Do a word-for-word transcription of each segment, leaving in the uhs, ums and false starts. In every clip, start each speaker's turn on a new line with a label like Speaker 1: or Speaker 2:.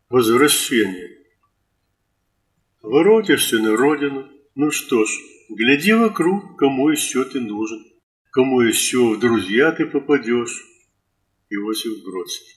Speaker 1: Возвращение. Воротишься на родину, ну что ж, гляди вокруг, кому еще ты нужен, кому еще в друзья ты попадешь. Иосиф Бродский.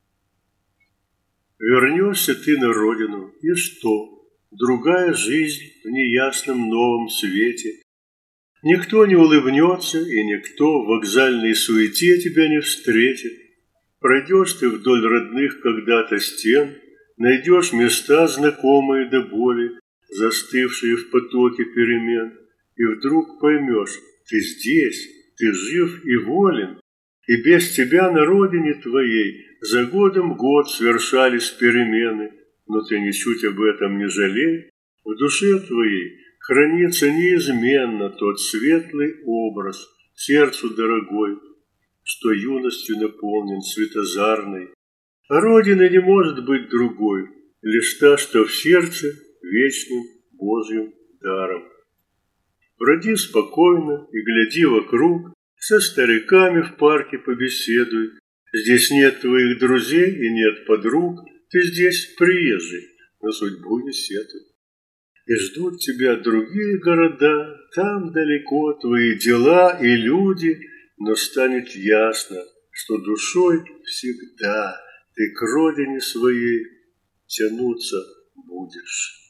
Speaker 1: Вернешься ты на родину, и что? Другая жизнь в неясном новом свете. Никто не улыбнется, и никто в вокзальной суете тебя не встретит. Пройдешь ты вдоль родных когда-то стен, найдешь места, знакомые до боли, застывшие в потоке перемен, и вдруг поймешь, ты здесь, ты жив и волен, и без тебя на родине твоей за годом год свершались перемены, но ты ничуть об этом не жалей, в душе твоей хранится неизменно тот светлый образ, сердцу дорогой, что юностью наполнен светозарной. А родина не может быть другой, лишь та, что в сердце вечным Божьим даром. Броди спокойно и гляди вокруг, со стариками в парке побеседуй. Здесь нет твоих друзей и нет подруг, ты здесь приезжий, на судьбу не сетуй. И ждут тебя другие города, там далеко твои дела и люди, но станет ясно, что душой всегда ты к родине своей тянуться будешь.